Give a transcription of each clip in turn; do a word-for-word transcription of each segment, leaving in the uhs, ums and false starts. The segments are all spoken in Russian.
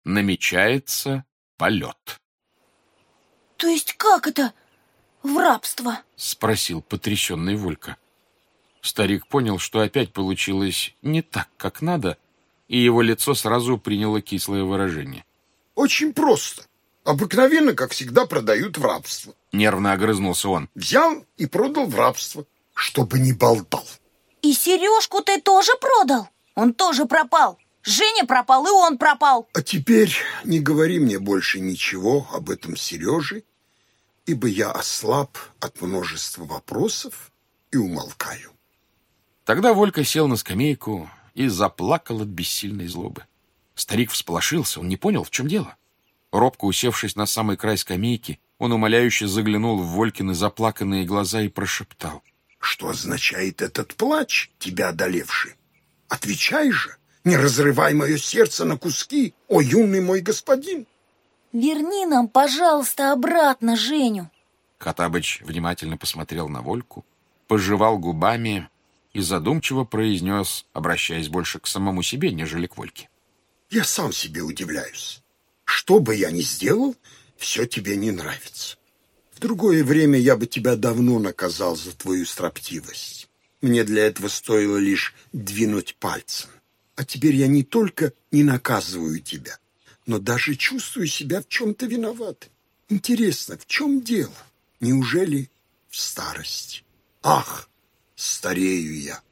намечается полет. То есть как это в рабство? Спросил потрясенный Волька. Старик понял, что опять получилось не так, как надо, и его лицо сразу приняло кислое выражение. Очень просто. Обыкновенно, как всегда, продают в рабство. Нервно огрызнулся он. Взял и продал в рабство, чтобы не болтал. И Сережку ты тоже продал? Он тоже пропал. Женя пропал, и он пропал. А теперь не говори мне больше ничего об этом Сереже, ибо я ослаб от множества вопросов и умолкаю. Тогда Волька сел на скамейку и заплакал от бессильной злобы. Старик всполошился, он не понял, в чем дело. Робко усевшись на самый край скамейки, он умоляюще заглянул в Волькины заплаканные глаза и прошептал. Что означает этот плач, тебя одолевший? Отвечай же, не разрывай мое сердце на куски, о юный мой господин. Верни нам, пожалуйста, обратно Женю. Хоттабыч внимательно посмотрел на Вольку, пожевал губами и задумчиво произнес, обращаясь больше к самому себе, нежели к Вольке. Я сам себе удивляюсь. Что бы я ни сделал, все тебе не нравится. В другое время я бы тебя давно наказал за твою строптивость. Мне для этого стоило лишь двинуть пальцем. А теперь я не только не наказываю тебя, но даже чувствую себя в чем-то виноватым. Интересно, в чем дело? Неужели в старости? Ах, старею я.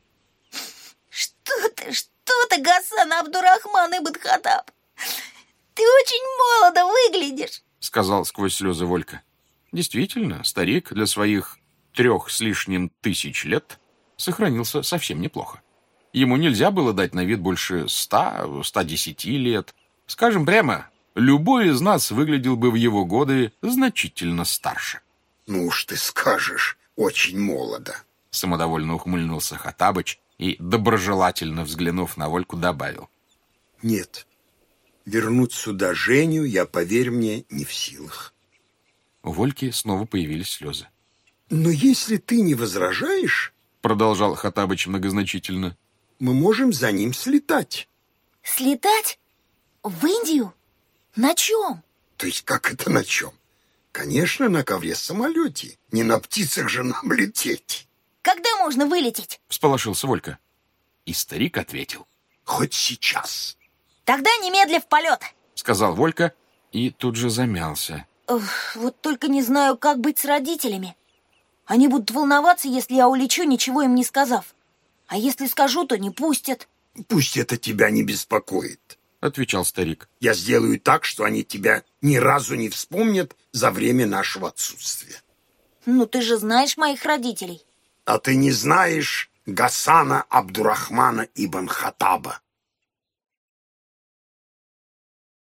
Что ты, что ты, Гасан Абдурахман ибн Хаттаб? Ты очень молодо выглядишь, сказал сквозь слезы Волька. Действительно, старик для своих трех с лишним тысяч лет сохранился совсем неплохо. Ему нельзя было дать на вид больше ста, ста десяти лет. Скажем прямо, любой из нас выглядел бы в его годы значительно старше. Ну уж ты скажешь, очень молодо. Самодовольно ухмыльнулся Хоттабыч и, доброжелательно взглянув на Вольку, добавил. Нет, вернуть сюда Женю я, поверь мне, не в силах. У Вольки снова появились слезы. Но если ты не возражаешь, продолжал Хоттабыч многозначительно, мы можем за ним слетать. Слетать? В Индию? На чем? То есть как это на чем? Конечно, на ковре-самолете. Не на птицах же нам лететь. Когда можно вылететь? Всполошился Волька. И старик ответил. Хоть сейчас. Тогда немедля в полет, сказал Волька и тут же замялся. Ох, вот только не знаю, как быть с родителями. Они будут волноваться, если я улечу, ничего им не сказав. А если скажу, то не пустят. Пусть это тебя не беспокоит, отвечал старик. Я сделаю так, что они тебя ни разу не вспомнят за время нашего отсутствия. Ну, ты же знаешь моих родителей. А ты не знаешь Гасана Абдурахмана ибн Хаттаба?